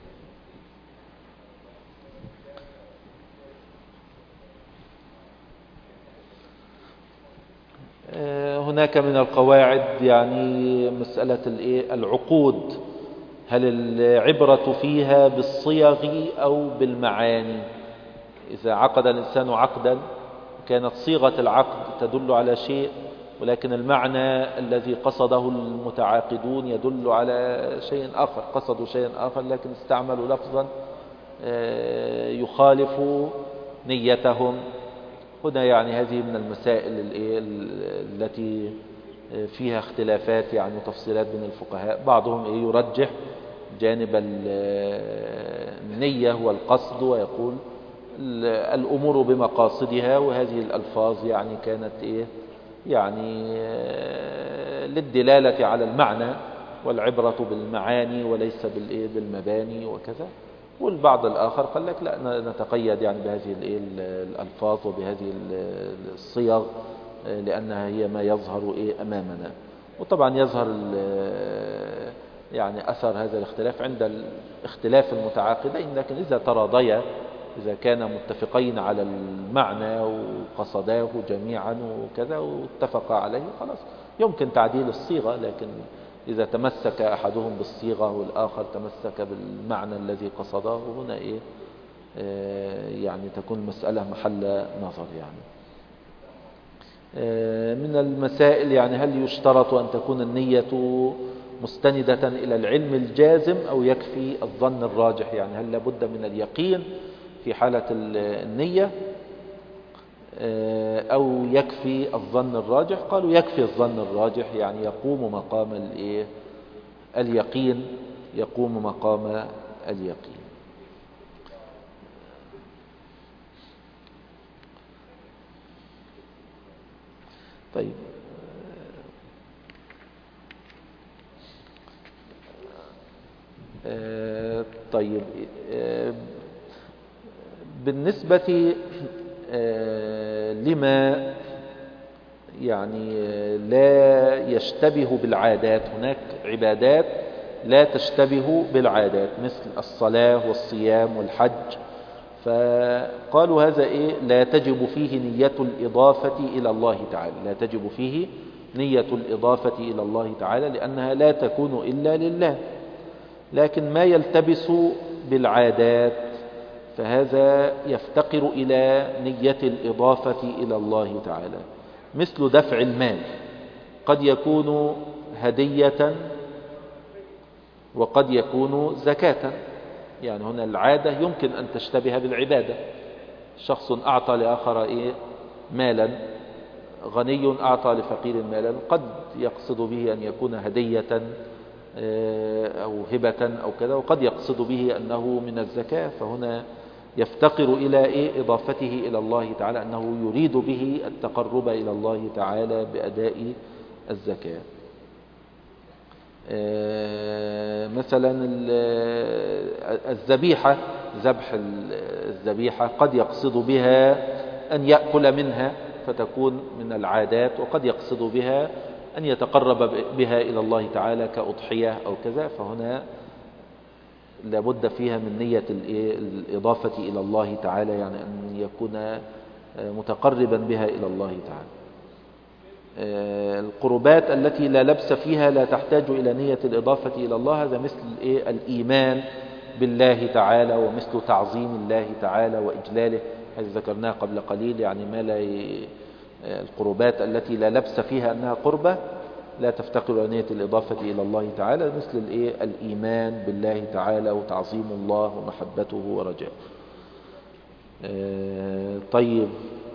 هناك من القواعد يعني مسألة العقود، هل العبرة فيها بالصيغ أو بالمعاني؟ إذا عقد الإنسان عقدا كانت صيغة العقد تدل على شيء، ولكن المعنى الذي قصده المتعاقدون يدل على شيء آخر، قصدوا شيء آخر لكن استعملوا لفظا يخالف نيتهم. هنا يعني هذه من المسائل التي فيها اختلافات يعني وتفصيلات بين الفقهاء. بعضهم يرجح جانب النية والقصد ويقول الأمور بمقاصدها، وهذه الألفاظ يعني كانت إيه يعني للدلالة على المعنى والعبرة بالمعاني وليس بالإيه بالمباني وكذا. والبعض الآخر قال لك لا، نتقيد يعني بهذه الألفاظ وبهذه الصيغ لأنها هي ما يظهر إيه أمامنا. وطبعا يظهر يعني أثر هذا الاختلاف عند اختلاف المتعاقدين، لكن إذا تراضيا، إذا كانا متفقين على المعنى وقصداه جميعا وكذا واتفقا عليه خلاص يمكن تعديل الصيغة. لكن إذا تمسك أحدهم بالصيغة والآخر تمسك بالمعنى الذي قصده، هنا إيه يعني تكون المسألة محل نظر. يعني من المسائل يعني هل يشترط أن تكون النية مستندة إلى العلم الجازم أو يكفي الظن الراجح؟ يعني هل لابد من اليقين في حالة النية أو يكفي الظن الراجح؟ قالوا يكفي الظن الراجح، يعني يقوم مقام الإيه اليقين، يقوم مقام اليقين. طيب آه طيب آه بالنسبة آه لما يعني لا يشتبه بالعادات، هناك عبادات لا تشتبه بالعادات مثل الصلاة والصيام والحج، فقالوا هذا إيه لا تجب فيه نية الإضافة إلى الله تعالى، لا تجب فيه نية الإضافة إلى الله تعالى لأنها لا تكون إلا لله. لكن ما يلتبس بالعادات فهذا يفتقر إلى نية الإضافة إلى الله تعالى، مثل دفع المال، قد يكون هدية وقد يكون زكاة. يعني هنا العادة يمكن أن تشتبه بالعبادة، شخص أعطى لآخر إيه مالا، غني أعطى لفقير مالا، قد يقصد به أن يكون هدية أو هبة أو كذا، وقد يقصد به أنه من الزكاة، فهنا يفتقر إلى إيه إضافته إلى الله تعالى، أنه يريد به التقرب إلى الله تعالى بأداء الزكاة. مثلا الذبيحة، ذبح الذبيحة قد يقصد بها أن يأكل منها فتكون من العادات، وقد يقصد بها أن يتقرب بها إلى الله تعالى كأضحية أو كذا، فهنا لابد فيها من نية الإضافة إلى الله تعالى، يعني أن يكون متقربا بها إلى الله تعالى. القربات التي لا لبس فيها لا تحتاج إلى نية الإضافة إلى الله، هذا مثل الإيمان بالله تعالى ومثل تعظيم الله تعالى وإجلاله، هذا ذكرناه قبل قليل. يعني ما لا ي... القربات التي لا لبس فيها أنها قربة لا تفتقر إلى نية الإضافة إلى الله تعالى، مثل الإيمان بالله تعالى وتعظيم الله ومحبته ورجاءه. طيب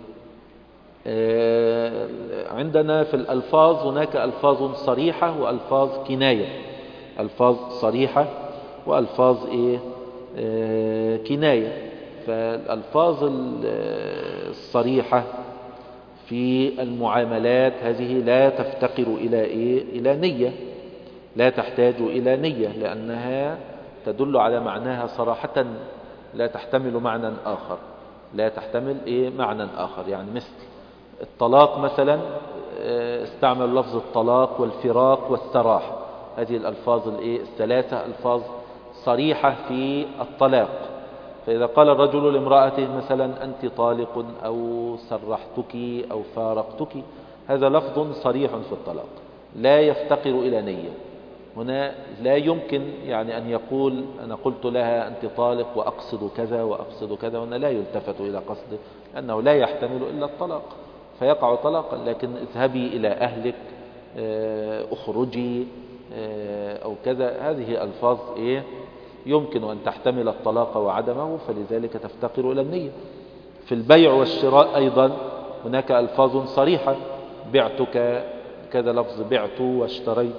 عندنا في الألفاظ هناك ألفاظ صريحة وألفاظ كناية، ألفاظ صريحة وألفاظ إيه كناية. فالألفاظ الصريحة في المعاملات هذه لا تفتقر إلى إيه إلى نية، لا تحتاج إلى نية، لأنها تدل على معناها صراحة، لا تحتمل معنى آخر، لا تحتمل إيه معنى آخر. يعني مثل الطلاق مثلا، استعمل لفظ الطلاق والفراق والسراح، هذه الألفاظ الإيه الثلاثة ألفاظ صريحة في الطلاق. فإذا قال الرجل لامرأته مثلا أنت طالق أو سرحتك أو فارقتك، هذا لفظ صريح في الطلاق لا يفتقر إلى نية. هنا لا يمكن يعني أن يقول أنا قلت لها أنت طالق وأقصد كذا وأقصد كذا، هنا لا يلتفت إلى قصده لأنه لا يحتمل إلا الطلاق فيقع طلاقا. لكن اذهبي إلى أهلك، أخرجي أو كذا، هذه ألفاظ إيه يمكن أن تحتمل الطلاق وعدمه، فلذلك تفتقر إلى النية. في البيع والشراء أيضا هناك ألفاظ صريحة، بعتك كذا، لفظ بعت واشتريت.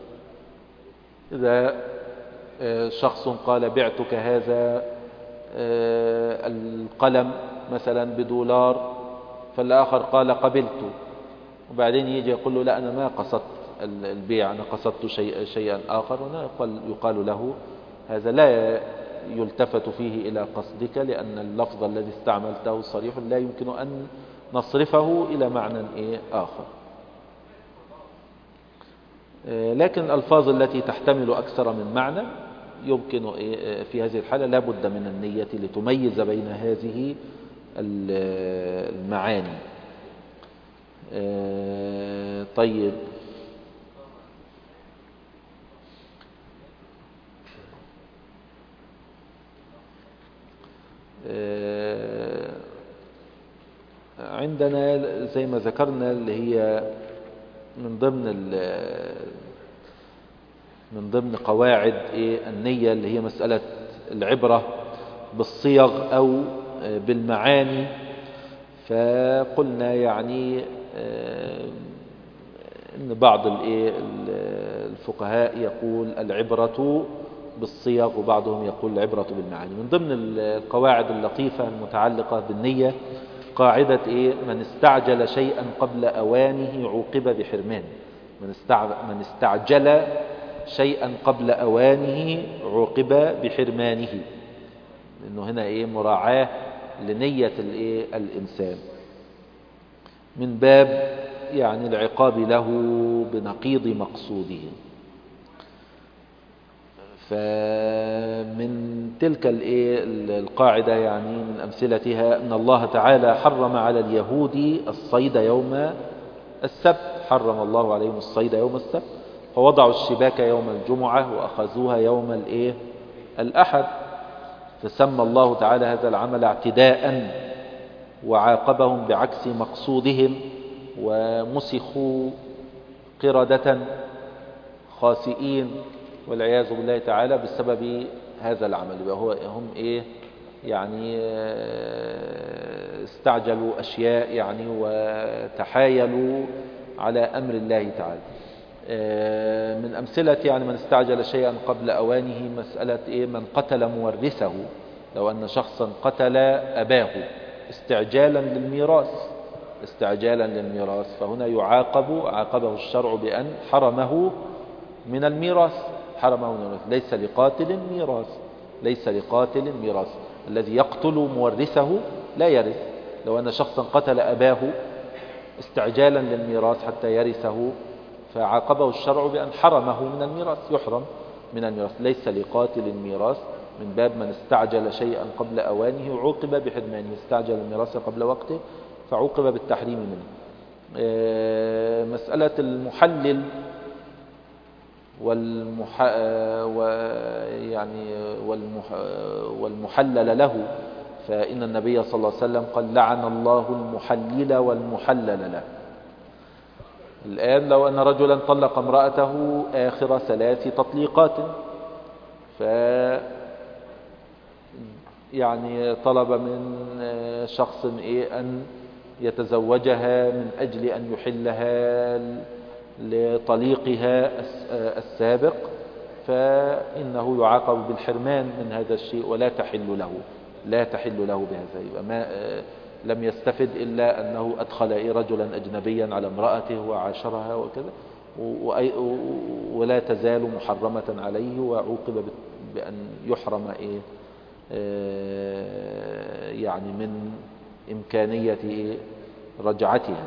إذا شخص قال بعتك هذا القلم مثلا بدولار، فالآخر قال قبلت، وبعدين يجي يقول له لا أنا ما قصدت البيع، أنا قصدت شيء شيئا آخر، هنا يقال, يقال له هذا لا يلتفت فيه إلى قصدك، لأن اللفظ الذي استعملته صريح لا يمكن أن نصرفه إلى معنى إيه آخر. لكن الألفاظ التي تحتمل أكثر من معنى يمكن إيه في هذه الحالة لا بد من النية لتميز بين هذه المعاني. طيب، عندنا زي ما ذكرنا اللي هي من ضمن من ضمن قواعد إيه النية اللي هي مسألة العبرة بالصيغ أو بالمعاني. فقلنا يعني إن بعض الفقهاء يقول العبرة بالصيغ، وبعضهم يقول العبرة بالمعاني. من ضمن القواعد اللطيفة المتعلقة بالنية قاعدة إيه من استعجل شيئا قبل أوانه عوقب بحرمانه. من من استعجل شيئا قبل أوانه عوقب بحرمانه، لأنه هنا إيه مراعاة لنية الإيه الإنسان من باب يعني العقاب له بنقيض مقصوده. فمن تلك الإيه القاعدة يعني من أمثلتها أن الله تعالى حرم على اليهود الصيد يوم السبت، حرم الله عليهم الصيد يوم السبت، فوضعوا الشباك يوم الجمعة وأخذوها يوم الإيه الأحد، فسمى الله تعالى هذا العمل اعتداء وعاقبهم بعكس مقصودهم، ومسخوا قردة خاسئين والعياذ بالله تعالى بسبب هذا العمل. وهو هم إيه يعني استعجلوا أشياء يعني وتحايلوا على أمر الله تعالى. من أمثلة يعني من استعجل شيئا قبل أوانه مسألة إيه من قتل مورثه. لو أن شخصا قتل أباه استعجالا للميراث استعجالا للميراث فهنا يعاقب، عاقبه الشرع بأن حرمه من الميراث حرمه من الميراث. ليس لقاتل ميراث ليس لقاتل ميراث الذي يقتل مورثه لا يرث. لو أن شخصا قتل أباه استعجالا للميراث حتى يرثه فعاقبه الشرع بأن حرمه من الميراث، يحرم من الميراث. ليس لقاتل الميراث من باب من استعجل شيئا قبل أوانه عوقب بحرمانه، استعجل الميراث قبل وقته فعوقب بالتحريم منه. مسألة المحلل والمح... ويعني والمح... والمحلل له، فإن النبي صلى الله عليه وسلم قال لعن الله المحلل والمحلل له. الآن لو أن رجلا طلق امرأته آخر ثلاث تطليقات، ف يعني طلب من شخص إيه أن يتزوجها من أجل أن يحلها لطليقها السابق، فإنه يعاقب بالحرمان من هذا الشيء ولا تحل له لا تحل له بهذا. يبقى ما لم يستفد إلا أنه أدخل إيه رجلا أجنبيا على امرأته وعاشرها وكذا، ولا تزال محرمة عليه وعوقب بأن يحرم إيه يعني من إمكانية إيه رجعتها.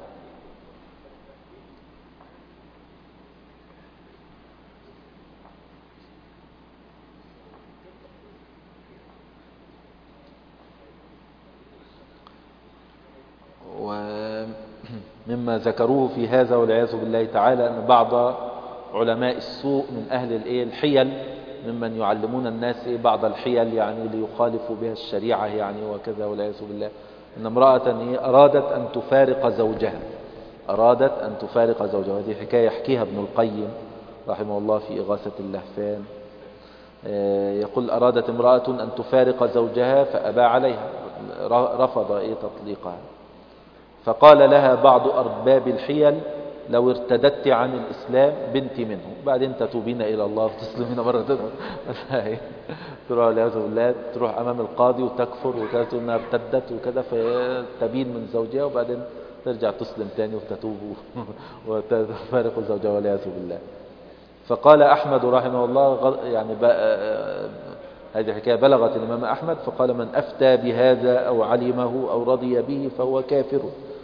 ومما ذكروه في هذا والعياذ بالله تعالى أن بعض علماء السوء من أهل الحيل ممن يعلمون الناس بعض الحيل يعني ليخالفوا بها الشريعة يعني وكذا والعياذ بالله، أن امرأة أرادت أن تفارق زوجها أرادت أن تفارق زوجها هذه حكاية يحكيها ابن القيم رحمه الله في إغاثة اللهفان. يقول أرادت امرأة أن تفارق زوجها فأبى عليها، رفض إيه تطليقها، فقال لها بعض أرباب الحيل لو ارتدت عن الإسلام بنت منه، بعدين تتوبين إلى الله وتسلمين مرة تروح تروح والعياذ بالله تروح أمام القاضي وتكفر وكذا تقول إنها ارتدت وكذا، فتبين من زوجها وبعدين ترجع تسلم تاني وتتوب وتفارق زوجها والعياذ بالله. فقال أحمد رحمه الله يعني هذه الحكاية بلغت الإمام أحمد فقال من أفتى بهذا أو علمه أو رضي به فهو كافر،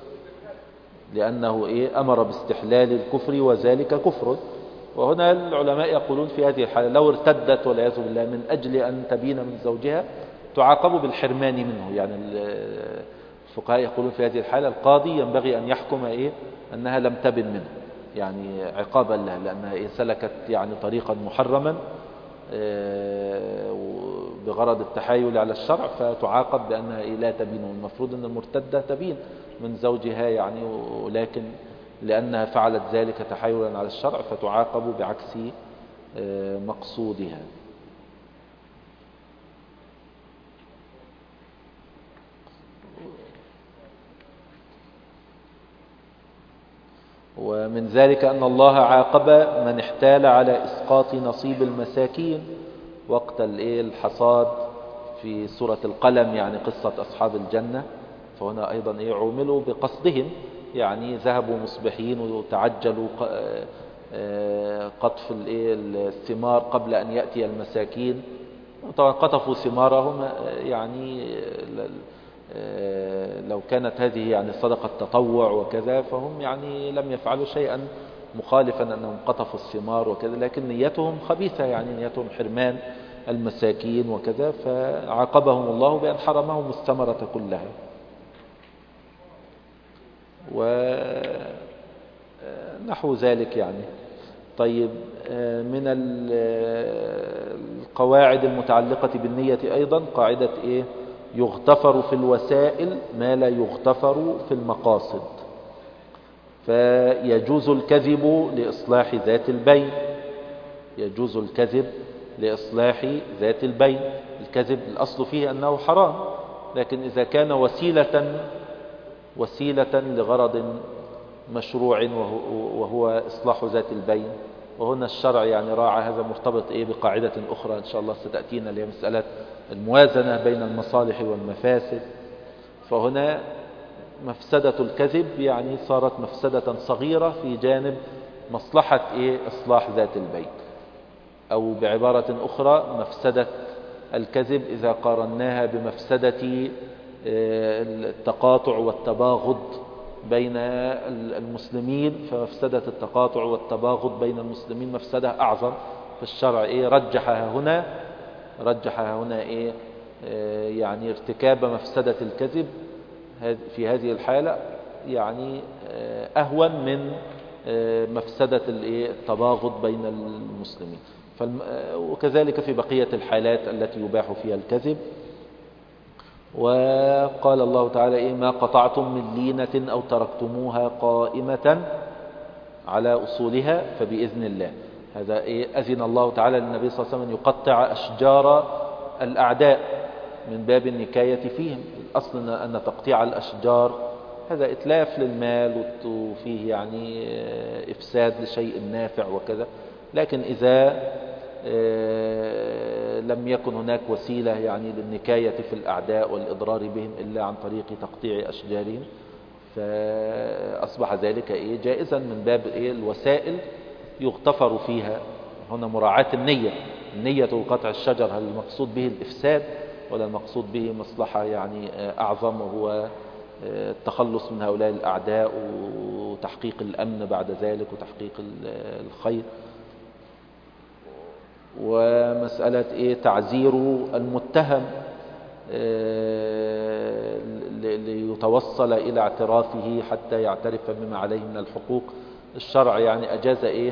لأنه إيه أمر باستحلال الكفر وذلك كفر. وهنا العلماء يقولون في هذه الحالة لو ارتدت والعياذ بالله من أجل أن تبين من زوجها تعاقب بالحرمان منه. يعني الفقهاء يقولون في هذه الحالة القاضي ينبغي أن يحكم إيه أنها لم تبن منه، يعني عقابا لها، لأنها إيه سلكت يعني طريقا محرما بغرض التحايل على الشرع، فتعاقب بأنها إيه لا تبين. المفروض أن المرتدة تبين من زوجها يعني، ولكن لأنها فعلت ذلك تحايلا على الشرع فتعاقب بعكس مقصودها. ومن ذلك أن الله عاقب من احتال على إسقاط نصيب المساكين وقت الحصاد في سورة القلم، يعني قصة أصحاب الجنة. فهنا أيضا إيه عوملوا بقصدهم، يعني ذهبوا مصبحين وتعجلوا قطف الثمار قبل أن يأتي المساكين. طبعا قطفوا ثمارهم، يعني لو كانت هذه يعني صدقة تطوع وكذا فهم يعني لم يفعلوا شيئا مخالفا أنهم قطفوا الثمار وكذا، لكن نيتهم خبيثة، يعني نيتهم حرمان المساكين وكذا، فعاقبهم الله بأن حرمهم الثمرة كلها. ونحو ذلك يعني. طيب، من القواعد المتعلقة بالنية أيضا قاعدة إيه؟ يغتفر في الوسائل ما لا يغتفر في المقاصد. فيجوز الكذب لإصلاح ذات البين، يجوز الكذب لإصلاح ذات البين. الكذب الأصل فيه أنه حرام، لكن إذا كان وسيلة وسيلة لغرض مشروع وهو إصلاح ذات البين، وهنا الشرع يعني راعى هذا مرتبط إيه بقاعدة أخرى إن شاء الله ستأتينا، اللي هي مسألة الموازنة بين المصالح والمفاسد. فهنا مفسدة الكذب يعني صارت مفسدة صغيرة في جانب مصلحة إيه إصلاح ذات البين. أو بعبارة أخرى مفسدة الكذب إذا قارناها بمفسدة التقاطع والتباغض بين المسلمين، فمفسدة التقاطع والتباغض بين المسلمين مفسدة أعظم. فالشرع إيه رجحها هنا رجحها هنا إيه يعني ارتكاب مفسدة الكذب في هذه الحالة يعني أهون من مفسدة التباغض بين المسلمين. وكذلك في بقية الحالات التي يباح فيها الكذب. وقال الله تعالى إيه ما قطعتم من لينة أو تركتموها قائمة على أصولها فبإذن الله. هذا إيه أذن الله تعالى للنبي صلى الله عليه وسلم يقطع أشجار الأعداء من باب النكاية فيهم. الأصل أن تقطيع الأشجار هذا إتلاف للمال وفيه يعني إفساد لشيء نافع وكذا، لكن إذا لم يكن هناك وسيلة يعني للنكاية في الأعداء والإضرار بهم إلا عن طريق تقطيع أشجارهم، فأصبح ذلك إيه جائزا من باب إيه الوسائل يغتفر فيها. هنا مراعاة النية، النية قطع الشجر هل المقصود به الإفساد ولا المقصود به مصلحة يعني أعظم، وهو التخلص من هؤلاء الأعداء وتحقيق الأمن بعد ذلك وتحقيق الخير. ومسألة إيه تعزير المتهم ليتوصل إلى اعترافه حتى يعترف بما عليه من الحقوق. الشرع يعني أجاز إيه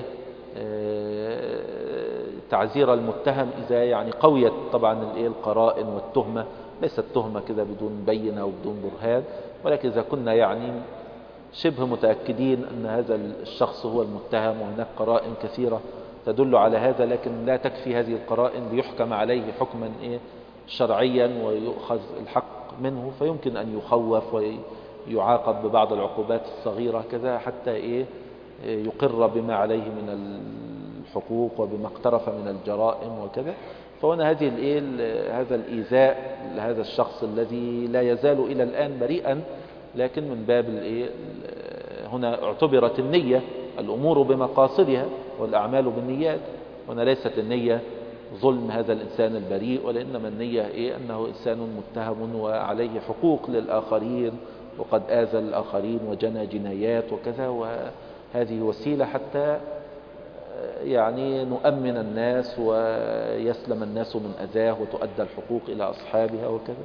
تعزير المتهم إذا يعني قويت طبعا الإيه القرائن والتهمة، ليست تهمة كده بدون بينة وبدون برهان، ولكن إذا كنا يعني شبه متأكدين أن هذا الشخص هو المتهم وهناك قرائن كثيرة تدل على هذا، لكن لا تكفي هذه القرائن ليحكم عليه حكما إيه شرعيا ويؤخذ الحق منه، فيمكن أن يخوف ويعاقب ببعض العقوبات الصغيرة كذا حتى إيه يقر بما عليه من الحقوق وبما اقترف من الجرائم وكذا. فهنا هذه الإيه هذا الإيذاء لهذا الشخص الذي لا يزال إلى الآن بريئا، لكن من باب الإيه هنا اعتبرت النية، الأمور بمقاصدها والأعمال بالنيات. هنا ليست النية ظلم هذا الإنسان البريء، ولإنما النية إيه؟ أنه إنسان متهم وعليه حقوق للآخرين وقد آذى الآخرين وجنى جنايات وكذا، وهذه وسيلة حتى يعني نؤمن الناس ويسلم الناس من أذاه وتؤدى الحقوق إلى أصحابها وكذا.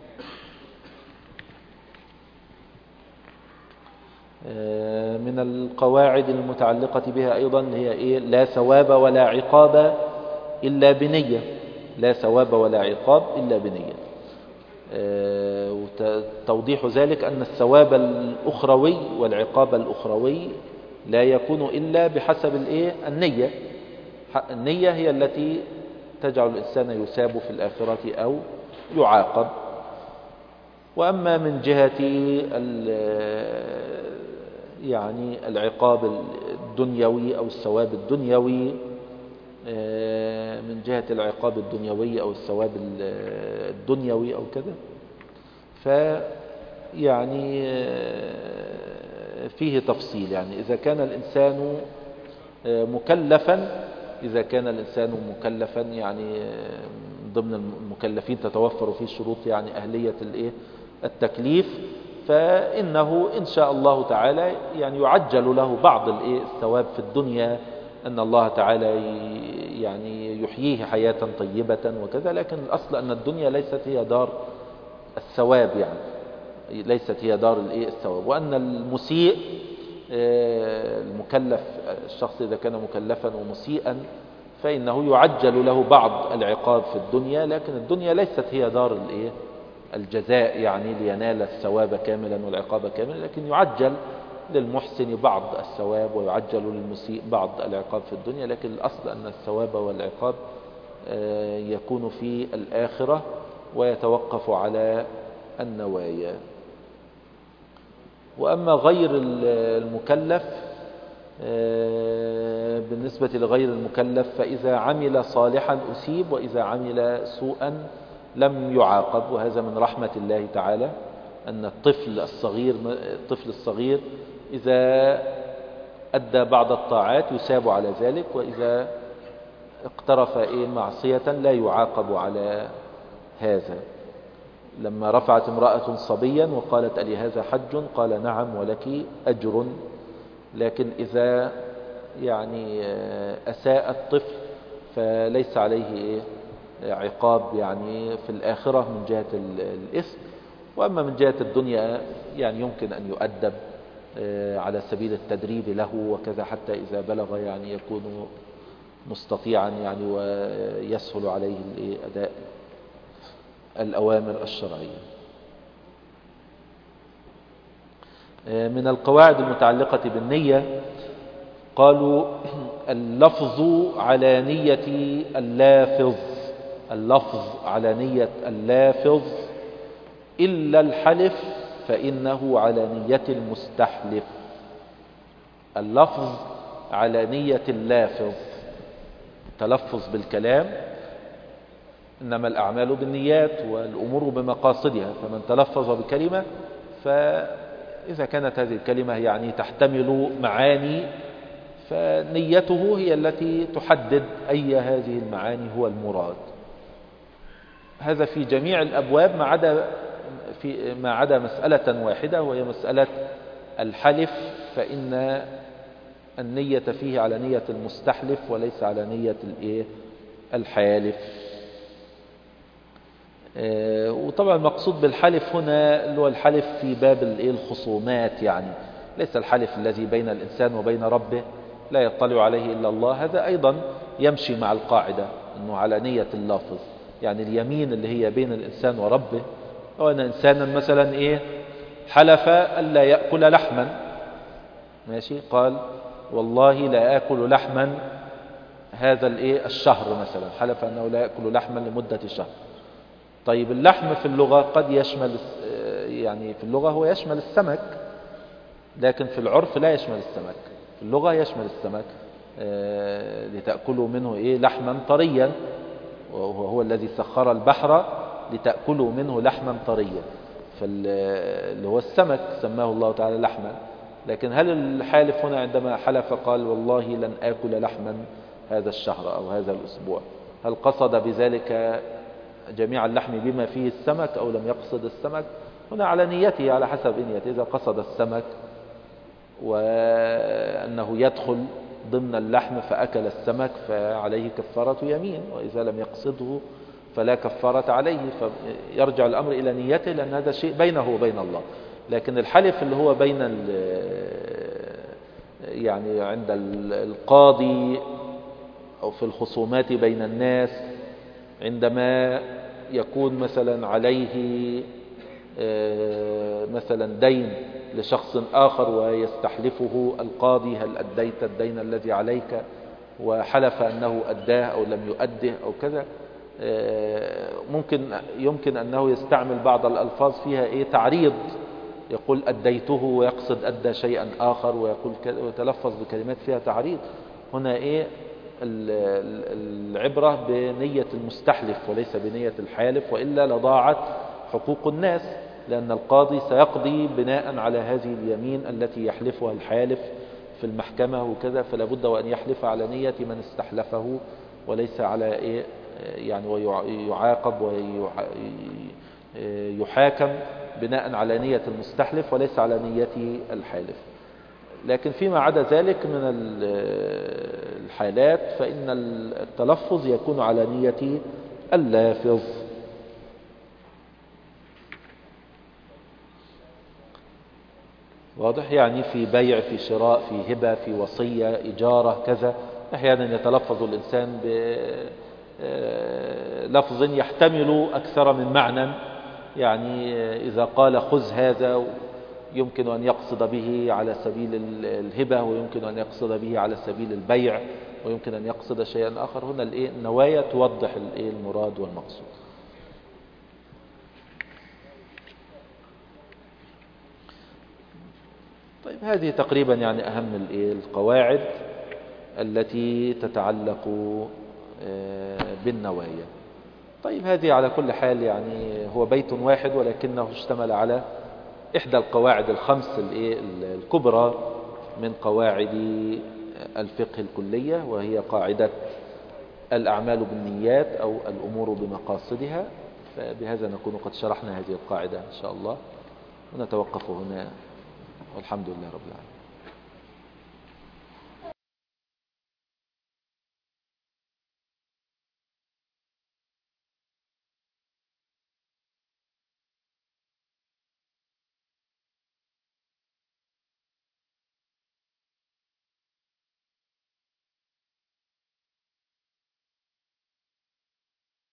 من القواعد المتعلقة بها أيضا هي إيه؟ لا ثواب ولا عقاب إلا بنية. لا ثواب ولا عقاب إلا بنية. وتوضيح ذلك أن الثواب الأخروي والعقاب الأخروي لا يكون إلا بحسب الإيه؟ النية. النية هي التي تجعل الإنسان يثاب في الآخرة أو يعاقب. وأما من جهة يعني العقاب الدنيوي أو الثواب الدنيوي، من جهة العقاب الدنيوي أو الثواب الدنيوي أو كذا، فيعني فيه تفصيل. يعني إذا كان الإنسان مكلفا إذا كان الإنسان مكلفا يعني ضمن المكلفين تتوفر فيه شروط يعني أهلية التكليف، فإنه إن شاء الله تعالى يعني يعجل له بعض الثواب في الدنيا، أن الله تعالى يعني يحييه حياة طيبة وكذا. لكن الأصل أن الدنيا ليست هي دار الثواب، يعني ليست هي دار الثواب، وأن المسيء المكلف الشخص إذا كان مكلفا ومسيئا فإنه يعجل له بعض العقاب في الدنيا، لكن الدنيا ليست هي دار الجزاء يعني لينال الثواب كاملا والعقاب كاملا، لكن يعجل للمحسن بعض الثواب ويعجل للمسيء بعض العقاب في الدنيا. لكن الأصل أن الثواب والعقاب يكون في الآخرة ويتوقف على النوايا. وأما غير المكلف، بالنسبة لغير المكلف فإذا عمل صالحا أثيب وإذا عمل سوءا لم يعاقب. وهذا من رحمة الله تعالى أن الطفل الصغير الطفل الصغير إذا أدى بعض الطاعات يثاب على ذلك، وإذا اقترف إيه معصية لا يعاقب على هذا. لما رفعت امرأة صبيا وقالت ألي هذا حج؟ قال نعم ولك أجر. لكن إذا يعني أساء الطفل فليس عليه إيه عقاب يعني في الآخرة من جهة الإثم. وأما من جهة الدنيا يعني يمكن أن يؤدب على سبيل التدريب له وكذا، حتى إذا بلغ يعني يكون مستطيعا يعني ويسهل عليه أداء الأوامر الشرعية. من القواعد المتعلقة بالنية قالوا اللفظ على نية اللافظ اللفظ على نية اللافظ إلا الحلف فإنه على نية المستحلف. اللفظ على نية اللافظ، تلفظ بالكلام، إنما الأعمال بالنيات والأمور بمقاصدها، فمن تلفظ بكلمة فإذا كانت هذه الكلمة يعني تحتمل معاني فنيته هي التي تحدد أي هذه المعاني هو المراد. هذا في جميع الأبواب ما عدا في ما عدا مسألة واحدة، وهي مسألة الحلف، فإن النية فيه على نية المستحلف وليس على نية الايه الحالف. وطبعا المقصود بالحلف هنا اللي هو الحلف في باب الايه الخصومات، يعني ليس الحلف الذي بين الإنسان وبين ربه لا يطلع عليه إلا الله، هذا أيضا يمشي مع القاعدة أنه على نية اللافظ. يعني اليمين اللي هي بين الإنسان وربه، أو أن إنسانا مثلا إيه حلف ألا يأكل لحما، ماشي، قال والله لا آكل لحما هذا الإيه الشهر مثلا، حلف أنه لا يأكل لحما لمدة شهر. طيب اللحم في اللغة قد يشمل يعني في اللغة هو يشمل السمك، لكن في العرف لا يشمل السمك. في اللغة يشمل السمك لتأكلوا منه إيه لحما طريا، وهو هو الذي سخر البحر لتأكلوا منه لحما طريا، فاللي هو السمك سماه الله تعالى لحما. لكن هل الحالف هنا عندما حلف قال والله لن آكل لحما هذا الشهر أو هذا الأسبوع، هل قصد بذلك جميع اللحم بما فيه السمك أو لم يقصد السمك؟ هنا على نيته، على حسب نيته. إذا قصد السمك وأنه يدخل ضمن اللحم فأكل السمك فعليه كفارة يمين، وإذا لم يقصده فلا كفارة عليه. فيرجع الأمر إلى نيته، لأن هذا شيء بينه وبين الله. لكن الحلف اللي هو بين يعني عند القاضي أو في الخصومات بين الناس، عندما يكون مثلا عليه مثلا دين لشخص آخر ويستحلفه القاضي هل أديت الدين الذي عليك، وحلف أنه أداه أو لم يؤده أو كذا، ممكن يمكن أنه يستعمل بعض الألفاظ فيها إيه تعريض، يقول أديته ويقصد أدى شيئا آخر، ويقول ويتلفظ بكلمات فيها تعريض. هنا إيه العبرة بنية المستحلف وليس بنية الحالف، وإلا لضاعت حقوق الناس، لأن القاضي سيقضي بناء على هذه اليمين التي يحلفها الحالف في المحكمة وكذا، فلا بد وأن يحلف على نية من استحلفه وليس على إيه يعني، ويعاقب ويحاكم بناء على نية المستحلف وليس على نية الحالف. لكن فيما عدا ذلك من الحالات فإن التلفظ يكون على نية اللافظ. واضح؟ يعني في بيع، في شراء، في هبة، في وصية، إجارة، كذا، أحيانا يتلفظ الإنسان بلفظ يحتمل أكثر من معنى. يعني إذا قال خذ هذا يمكن أن يقصد به على سبيل الهبة، ويمكن أن يقصد به على سبيل البيع، ويمكن أن يقصد شيئا آخر. هنا النوايا توضح المراد والمقصود. طيب، هذه تقريبا يعني أهم القواعد التي تتعلق بالنوايا. طيب، هذه على كل حال يعني هو بيت واحد، ولكنه اشتمل على إحدى القواعد الخمس الكبرى من قواعد الفقه الكلية، وهي قاعدة الأعمال بالنيات أو الأمور بمقاصدها. فبهذا نكون قد شرحنا هذه القاعدة إن شاء الله، ونتوقف هنا، والحمد لله رب العالمين.